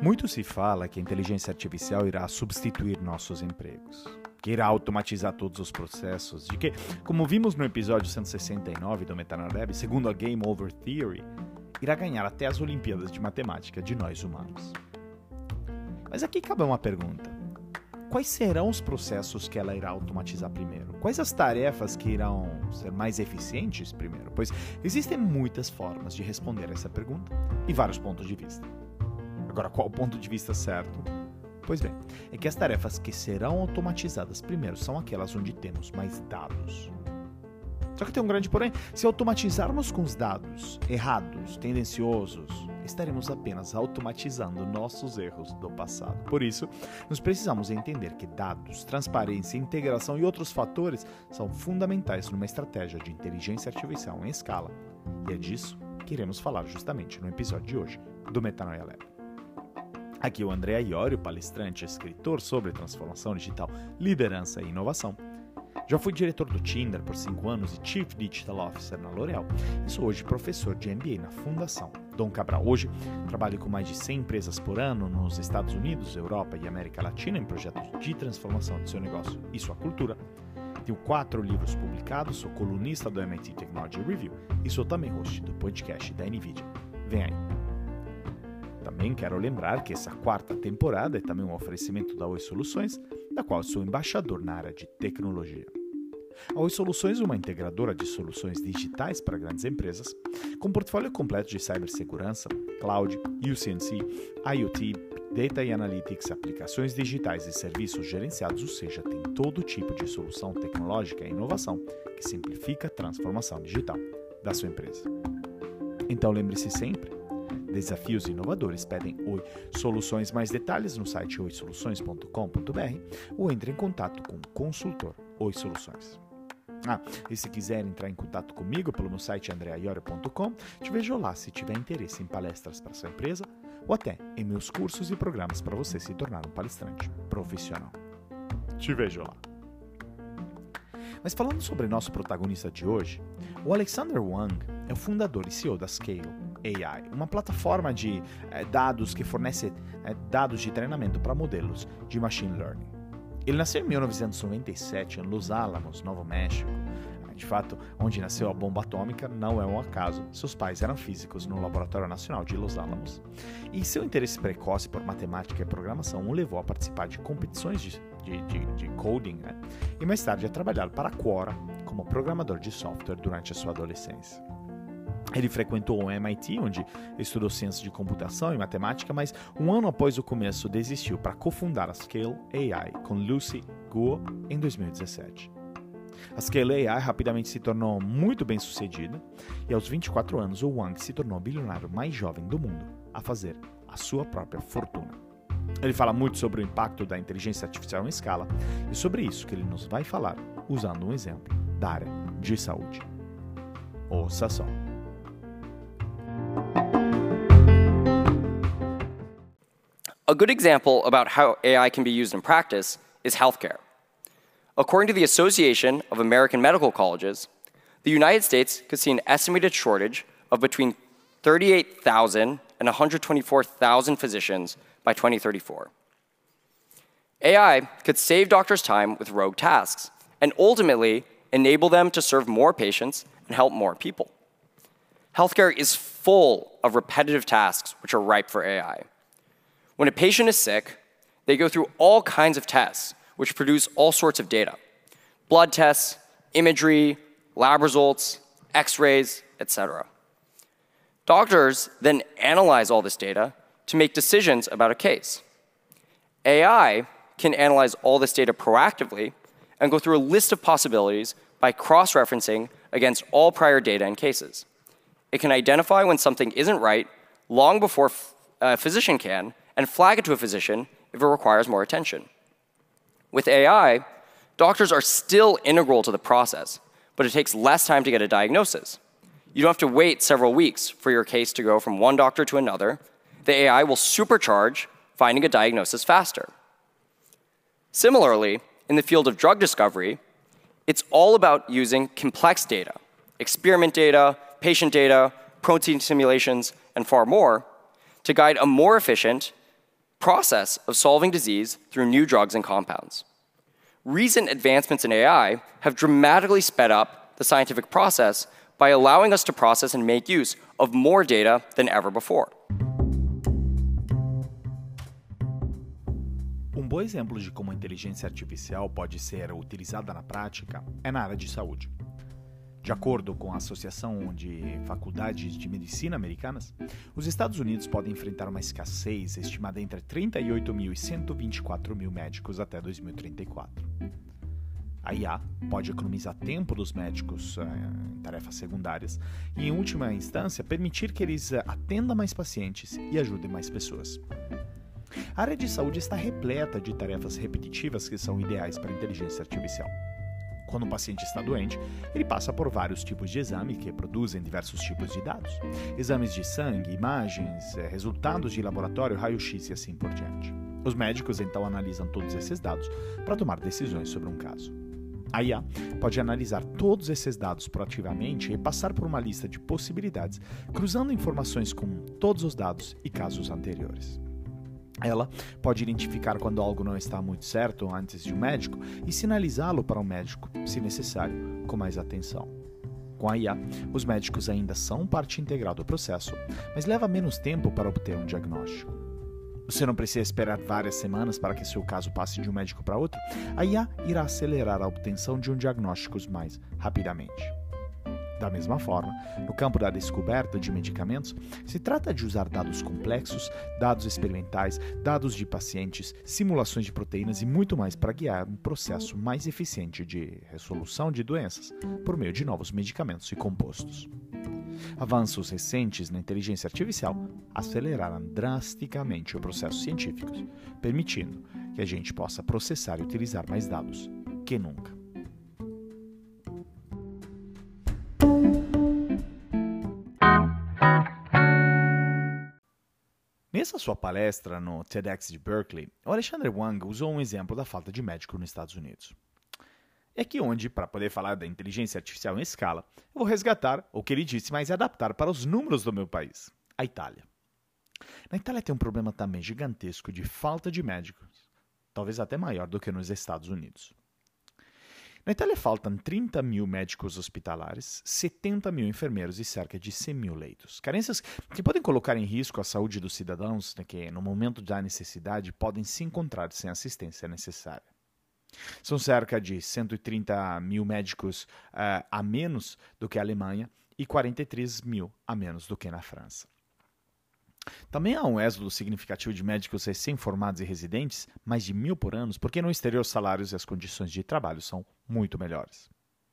Muito se fala que a inteligência artificial irá substituir nossos empregos, que irá automatizar todos os processos, de que, como vimos no episódio 169 do Metanoia Lab, segundo a Game Over Theory, irá ganhar até as Olimpíadas de Matemática de nós humanos. Mas aqui cabe uma pergunta. Quais serão os processos que ela irá automatizar primeiro? Quais as tarefas que irão ser mais eficientes primeiro? Pois existem muitas formas de responder essa pergunta e vários pontos de vista. Agora, qual o ponto de vista certo? Pois bem, é que as tarefas que serão automatizadas primeiro são aquelas onde temos mais dados. Só que tem um grande porém: se automatizarmos com os dados errados, tendenciosos, estaremos apenas automatizando nossos erros do passado. Por isso, nós precisamos entender que dados, transparência, integração e outros fatores são fundamentais numa estratégia de inteligência artificial em escala. E é disso que iremos falar justamente no episódio de hoje do Metanoia Lab. Aqui o André Iorio, palestrante e escritor sobre transformação digital, liderança e inovação. Já fui diretor do Tinder por 5 anos e Chief Digital Officer na L'Oréal e sou hoje professor de MBA na Fundação Dom Cabral. Hoje trabalho com mais de 100 empresas por ano nos Estados Unidos, Europa e América Latina em projetos de transformação de seu negócio e sua cultura. Tenho 4 livros publicados, sou colunista do MIT Technology Review e sou também host do podcast da NVIDIA. Vem aí! Também quero lembrar que essa 4ª temporada é também um oferecimento da Oi Soluções, da qual sou embaixador na área de tecnologia. A Oi Soluções é uma integradora de soluções digitais para grandes empresas, com portfólio completo de cibersegurança, cloud, UC&C, IoT, Data e Analytics, aplicações digitais e serviços gerenciados, ou seja, tem todo tipo de solução tecnológica e inovação que simplifica a transformação digital da sua empresa. Então lembre-se sempre, desafios inovadores pedem Oi Soluções. Mais detalhes no site oisoluções.com.br ou entre em contato com o consultor Oi Soluções. E se quiser entrar em contato comigo pelo meu site andreaiorio.com, te vejo lá se tiver interesse em palestras para sua empresa ou até em meus cursos e programas para você se tornar um palestrante profissional. Te vejo lá. Mas falando sobre nosso protagonista de hoje, o Alexander Wang é o fundador e CEO da Scale AI, uma plataforma de dados que fornece dados de treinamento para modelos de machine learning. Ele nasceu em 1997 em Los Alamos, Novo México. De fato, onde nasceu a bomba atômica não é um acaso. Seus pais eram físicos no Laboratório Nacional de Los Alamos. E seu interesse precoce por matemática e programação o levou a participar de competições de coding, e mais tarde a trabalhar para a Quora como programador de software durante a sua adolescência. Ele frequentou o MIT, onde estudou ciências de computação e matemática, mas um ano após o começo desistiu para cofundar a Scale AI com Lucy Guo em 2017. A Scale AI rapidamente se tornou muito bem sucedida e aos 24 anos o Wang se tornou o bilionário mais jovem do mundo a fazer a sua própria fortuna. Ele fala muito sobre o impacto da inteligência artificial em escala e sobre isso que ele nos vai falar usando um exemplo da área de saúde. Ouça só. A good example about how AI can be used in practice is healthcare. According to the Association of American Medical Colleges, the United States could see an estimated shortage of between 38,000 and 124,000 physicians by 2034. AI could save doctors time with rogue tasks and ultimately enable them to serve more patients and help more people. Healthcare is full of repetitive tasks which are ripe for AI. When a patient is sick, they go through all kinds of tests which produce all sorts of data: blood tests, imagery, lab results, x-rays, etc. Doctors then analyze all this data to make decisions about a case. AI can analyze all this data proactively and go through a list of possibilities by cross-referencing against all prior data and cases. It can identify when something isn't right long before a physician can and flag it to a physician if it requires more attention. With AI, doctors are still integral to the process, but it takes less time to get a diagnosis. You don't have to wait several weeks for your case to go from one doctor to another. The AI will supercharge finding a diagnosis faster. Similarly, in the field of drug discovery, it's all about using complex data, experiment data, patient data, protein simulations, and far more, to guide a more efficient process of solving disease through new drugs and compounds. Recent advancements in AI have dramatically sped up the scientific process by allowing us to process and make use of more data than ever before. Um bom exemplo de como a inteligência artificial pode ser utilizada na prática é na área de saúde. De acordo com a Associação de Faculdades de Medicina Americanas, os Estados Unidos podem enfrentar uma escassez estimada entre 38 mil e 124 mil médicos até 2034. A IA pode economizar tempo dos médicos em tarefas secundárias e, em última instância, permitir que eles atendam mais pacientes e ajudem mais pessoas. A área de saúde está repleta de tarefas repetitivas que são ideais para a inteligência artificial. Quando um paciente está doente, ele passa por vários tipos de exame que produzem diversos tipos de dados. Exames de sangue, imagens, resultados de laboratório, raio-x e assim por diante. Os médicos então analisam todos esses dados para tomar decisões sobre um caso. A IA pode analisar todos esses dados proativamente e passar por uma lista de possibilidades, cruzando informações com todos os dados e casos anteriores. Ela pode identificar quando algo não está muito certo antes de um médico e sinalizá-lo para o médico, se necessário, com mais atenção. Com a IA, os médicos ainda são parte integral do processo, mas leva menos tempo para obter um diagnóstico. Você não precisa esperar várias semanas para que seu caso passe de um médico para outro. A IA irá acelerar a obtenção de um diagnóstico mais rapidamente. Da mesma forma, no campo da descoberta de medicamentos, se trata de usar dados complexos, dados experimentais, dados de pacientes, simulações de proteínas e muito mais para guiar um processo mais eficiente de resolução de doenças por meio de novos medicamentos e compostos. Avanços recentes na inteligência artificial aceleraram drasticamente o processo científico, permitindo que a gente possa processar e utilizar mais dados que nunca. Nessa sua palestra no TEDx de Berkeley, o Alexander Wang usou um exemplo da falta de médico nos Estados Unidos. É aqui onde, para poder falar da inteligência artificial em escala, eu vou resgatar o que ele disse, mas adaptar para os números do meu país, a Itália. Na Itália tem um problema também gigantesco de falta de médicos, talvez até maior do que nos Estados Unidos. Na Itália faltam 30 mil médicos hospitalares, 70 mil enfermeiros e cerca de 100 mil leitos. Carências que podem colocar em risco a saúde dos cidadãos, que no momento da necessidade podem se encontrar sem assistência necessária. São cerca de 130 mil médicos a menos do que a Alemanha e 43 mil a menos do que na França. Também há um êxodo significativo de médicos recém-formados e residentes, mais de 1.000 por ano, porque no exterior os salários e as condições de trabalho são muito melhores.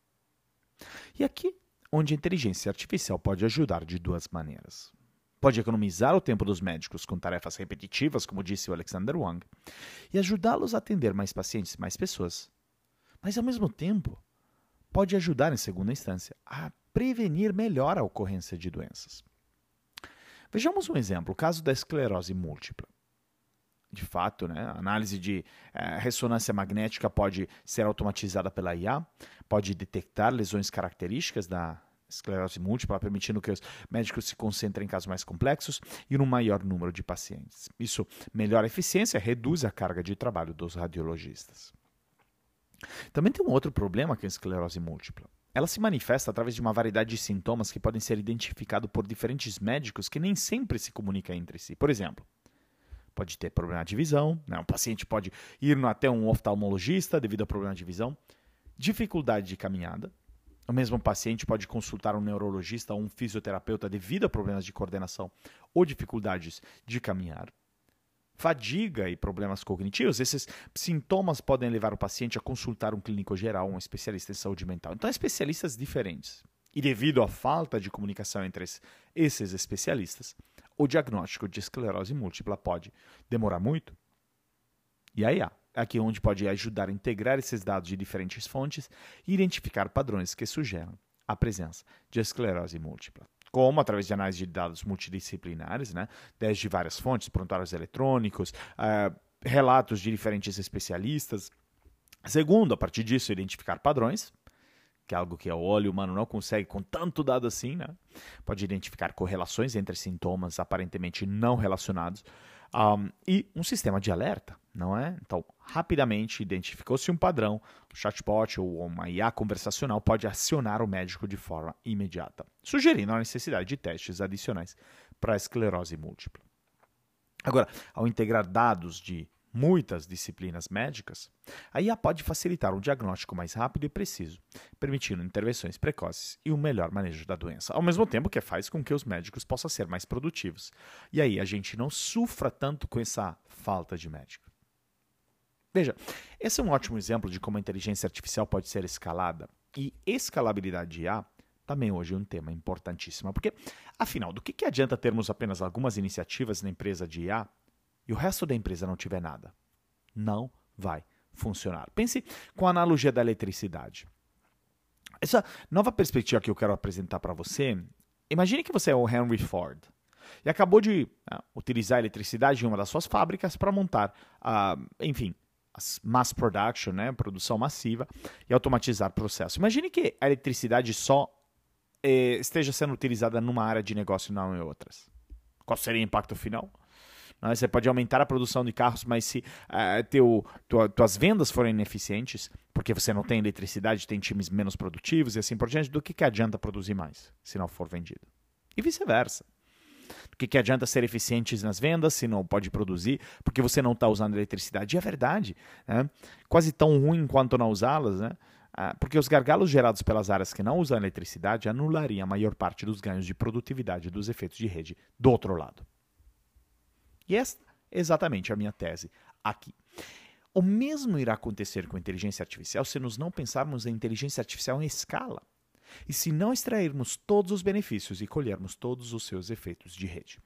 E aqui, onde a inteligência artificial pode ajudar de duas maneiras. Pode economizar o tempo dos médicos com tarefas repetitivas, como disse o Alexander Wang, e ajudá-los a atender mais pacientes e mais pessoas. Mas, ao mesmo tempo, pode ajudar, em segunda instância, a prevenir melhor a ocorrência de doenças. Vejamos um exemplo, o caso da esclerose múltipla. De fato, a análise de ressonância magnética pode ser automatizada pela IA, pode detectar lesões características da esclerose múltipla, permitindo que os médicos se concentrem em casos mais complexos e num maior número de pacientes. Isso melhora a eficiência e reduz a carga de trabalho dos radiologistas. Também tem um outro problema com a esclerose múltipla. Ela se manifesta através de uma variedade de sintomas que podem ser identificados por diferentes médicos que nem sempre se comunicam entre si. Por exemplo, pode ter problema de visão, um paciente pode ir até um oftalmologista devido a problema de visão, dificuldade de caminhada. O mesmo paciente pode consultar um neurologista ou um fisioterapeuta devido a problemas de coordenação ou dificuldades de caminhar. Fadiga e problemas cognitivos, esses sintomas podem levar o paciente a consultar um clínico geral, um especialista em saúde mental. Então, especialistas diferentes. E devido à falta de comunicação entre esses especialistas, o diagnóstico de esclerose múltipla pode demorar muito. E aí, aqui onde pode ajudar a integrar esses dados de diferentes fontes e identificar padrões que sugerem a presença de esclerose múltipla. Como através de análise de dados multidisciplinares, desde várias fontes, prontuários eletrônicos, relatos de diferentes especialistas. Segundo, a partir disso, identificar padrões, que é algo que o olho humano não consegue com tanto dado assim. Pode identificar correlações entre sintomas aparentemente não relacionados. E um sistema de alerta, não é? Então, rapidamente identificou-se um padrão, o chatbot ou uma IA conversacional pode acionar o médico de forma imediata, sugerindo a necessidade de testes adicionais para a esclerose múltipla. Agora, ao integrar dados de muitas disciplinas médicas, a IA pode facilitar um diagnóstico mais rápido e preciso, permitindo intervenções precoces e um melhor manejo da doença, ao mesmo tempo que faz com que os médicos possam ser mais produtivos. E aí a gente não sofra tanto com essa falta de médico. Veja, esse é um ótimo exemplo de como a inteligência artificial pode ser escalada, e escalabilidade de IA também hoje é um tema importantíssimo, porque, afinal, do que adianta termos apenas algumas iniciativas na empresa de IA e o resto da empresa não tiver nada? Não vai funcionar. Pense com a analogia da eletricidade. Essa nova perspectiva que eu quero apresentar para você, imagine que você é o Henry Ford e acabou de utilizar a eletricidade em uma das suas fábricas para montar, enfim, mass production, né, produção massiva, e automatizar o processo. Imagine que a eletricidade só esteja sendo utilizada numa área de negócio e não em outras. Qual seria o impacto final? Você pode aumentar a produção de carros, mas se tuas vendas forem ineficientes, porque você não tem eletricidade, tem times menos produtivos e assim por diante, do que adianta produzir mais se não for vendido? E vice-versa. Do que adianta ser eficientes nas vendas se não pode produzir, porque você não está usando eletricidade? E é verdade, né? Quase tão ruim quanto não usá-las, né? Porque os gargalos gerados pelas áreas que não usam eletricidade anulariam a maior parte dos ganhos de produtividade dos efeitos de rede do outro lado. E essa é exatamente a minha tese aqui. O mesmo irá acontecer com a inteligência artificial se nós não pensarmos em inteligência artificial em escala e se não extrairmos todos os benefícios e colhermos todos os seus efeitos de rede.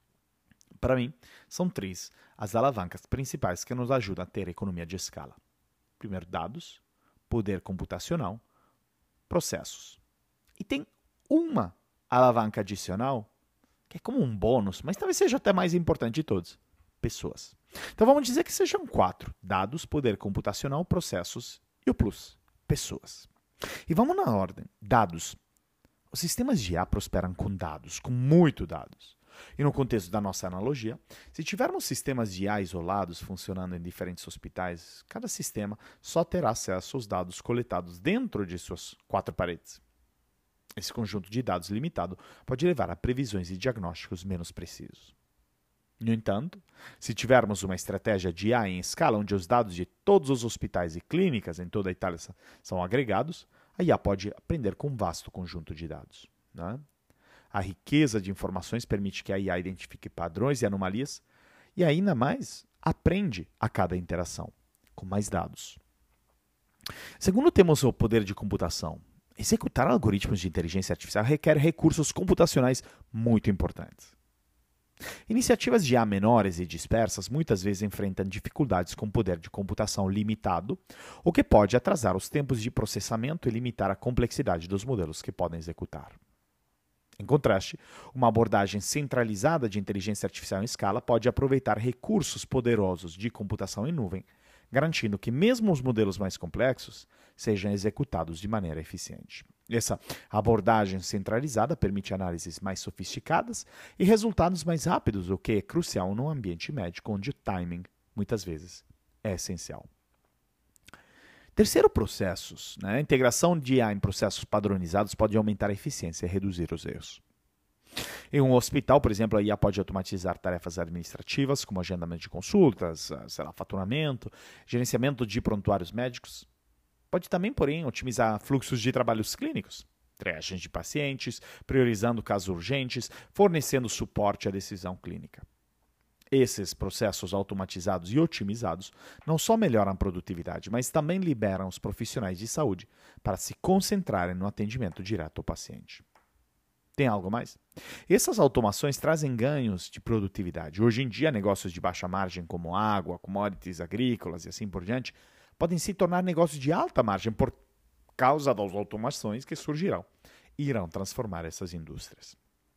Para mim, são 3 as alavancas principais que nos ajudam a ter economia de escala. Primeiro, dados, poder computacional, processos. E tem uma alavanca adicional que é como um bônus, mas talvez seja até mais importante de todos: pessoas. Então vamos dizer que sejam 4: dados, poder computacional, processos e o plus: pessoas. E vamos na ordem. Dados. Os sistemas de IA prosperam com dados, com muito dados. E no contexto da nossa analogia, se tivermos sistemas de IA isolados funcionando em diferentes hospitais, cada sistema só terá acesso aos dados coletados dentro de suas 4 paredes. Esse conjunto de dados limitado pode levar a previsões e diagnósticos menos precisos. No entanto, se tivermos uma estratégia de IA em escala onde os dados de todos os hospitais e clínicas em toda a Itália são agregados, a IA pode aprender com um vasto conjunto de dados. Né? A riqueza de informações permite que a IA identifique padrões e anomalias e ainda mais aprende a cada interação, com mais dados. Segundo, temos o poder de computação. Executar algoritmos de inteligência artificial requer recursos computacionais muito importantes. Iniciativas de IA menores e dispersas muitas vezes enfrentam dificuldades com poder de computação limitado, o que pode atrasar os tempos de processamento e limitar a complexidade dos modelos que podem executar. Em contraste, uma abordagem centralizada de inteligência artificial em escala pode aproveitar recursos poderosos de computação em nuvem, garantindo que mesmo os modelos mais complexos sejam executados de maneira eficiente. Essa abordagem centralizada permite análises mais sofisticadas e resultados mais rápidos, o que é crucial num ambiente médico onde o timing, muitas vezes, é essencial. Terceiro, processos. A integração de IA em processos padronizados pode aumentar a eficiência e reduzir os erros. Em um hospital, por exemplo, a IA pode automatizar tarefas administrativas, como agendamento de consultas, faturamento, gerenciamento de prontuários médicos. Pode também, porém, otimizar fluxos de trabalhos clínicos, triagem de pacientes, priorizando casos urgentes, fornecendo suporte à decisão clínica. Esses processos automatizados e otimizados não só melhoram a produtividade, mas também liberam os profissionais de saúde para se concentrarem no atendimento direto ao paciente. Tem algo mais? Essas automações trazem ganhos de produtividade. Hoje em dia, negócios de baixa margem como água, commodities agrícolas e assim por diante, podem se tornar negócios de alta margem por causa das automações que surgirão e irão transformar essas indústrias.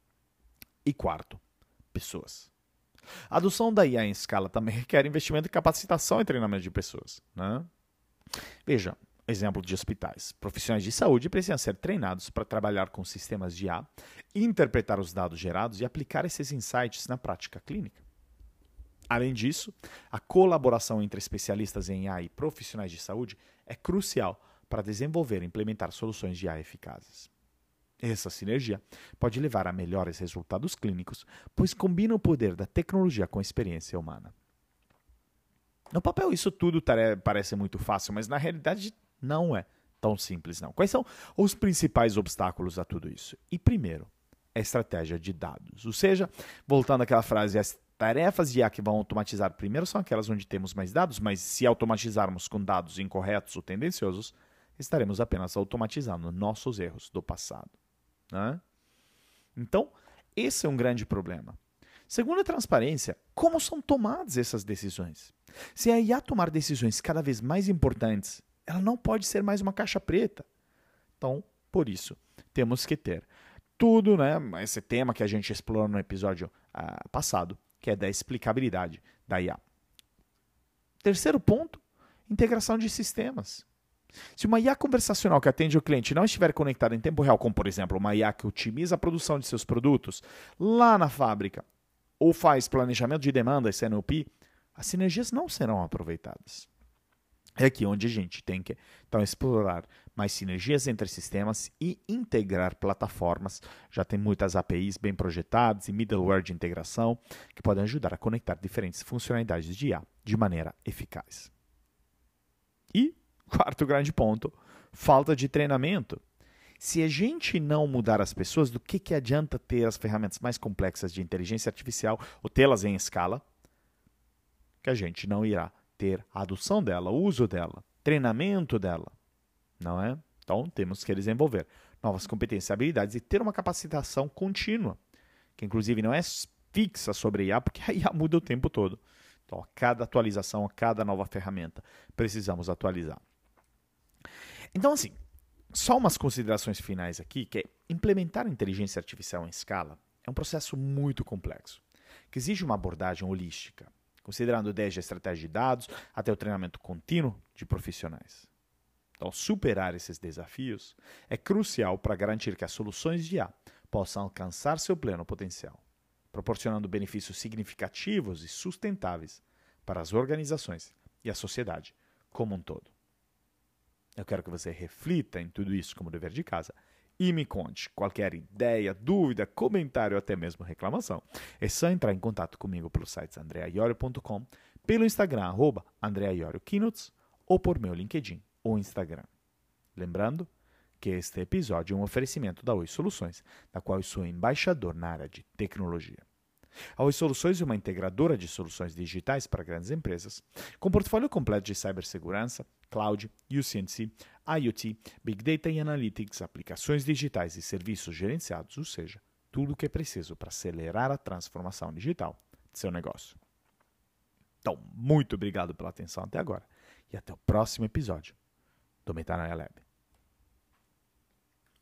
E quarto, pessoas. A adoção da IA em escala também requer investimento em capacitação e treinamento de pessoas. Né? Veja, exemplo de hospitais. Profissionais de saúde precisam ser treinados para trabalhar com sistemas de IA, interpretar os dados gerados e aplicar esses insights na prática clínica. Além disso, a colaboração entre especialistas em IA e profissionais de saúde é crucial para desenvolver e implementar soluções de IA eficazes. Essa sinergia pode levar a melhores resultados clínicos, pois combina o poder da tecnologia com a experiência humana. No papel, isso tudo parece muito fácil, mas na realidade não é tão simples, não. Quais são os principais obstáculos a tudo isso? E primeiro, a estratégia de dados. Ou seja, voltando àquela frase, as tarefas de IA que vão automatizar primeiro são aquelas onde temos mais dados, mas se automatizarmos com dados incorretos ou tendenciosos, estaremos apenas automatizando nossos erros do passado. Né? Então, esse é um grande problema. Segundo a transparência, como são tomadas essas decisões? Se a IA tomar decisões cada vez mais importantes, ela não pode ser mais uma caixa preta. Então, por isso, temos que ter tudo, né? Esse tema que a gente explorou no episódio passado, que é da explicabilidade da IA. Terceiro ponto, integração de sistemas. Se uma IA conversacional que atende o cliente não estiver conectada em tempo real, como por exemplo uma IA que otimiza a produção de seus produtos lá na fábrica, ou faz planejamento de demandas, CNOP, as sinergias não serão aproveitadas. É aqui onde a gente tem que então explorar mais sinergias entre sistemas e integrar plataformas. Já tem muitas APIs bem projetadas e middleware de integração que podem ajudar a conectar diferentes funcionalidades de IA de maneira eficaz. E, quarto grande ponto, falta de treinamento. Se a gente não mudar as pessoas, do que adianta ter as ferramentas mais complexas de inteligência artificial ou tê-las em escala, que a gente não irá ter a adoção dela, o uso dela, treinamento dela, não é? Então, temos que desenvolver novas competências e habilidades e ter uma capacitação contínua, que inclusive não é fixa sobre a IA, porque a IA muda o tempo todo. Então, a cada atualização, a cada nova ferramenta, precisamos atualizar. Então, assim, só umas considerações finais aqui, que é implementar a inteligência artificial em escala é um processo muito complexo, que exige uma abordagem holística, considerando desde a estratégia de dados até o treinamento contínuo de profissionais. Então, superar esses desafios é crucial para garantir que as soluções de IA possam alcançar seu pleno potencial, proporcionando benefícios significativos e sustentáveis para as organizações e a sociedade como um todo. Eu quero que você reflita em tudo isso como dever de casa e me conte qualquer ideia, dúvida, comentário ou até mesmo reclamação. É só entrar em contato comigo pelo site andreaiorio.com, pelo Instagram, @andreaioriokeynotes, ou por meu LinkedIn ou Instagram. Lembrando que este episódio é um oferecimento da Oi Soluções, da qual eu sou embaixador na área de tecnologia. A Oi Soluções é uma integradora de soluções digitais para grandes empresas, com portfólio completo de cibersegurança, cloud, UC&C, IoT, Big Data e Analytics, aplicações digitais e serviços gerenciados, ou seja, tudo o que é preciso para acelerar a transformação digital de seu negócio. Então, muito obrigado pela atenção até agora e até o próximo episódio do Metanoia Lab.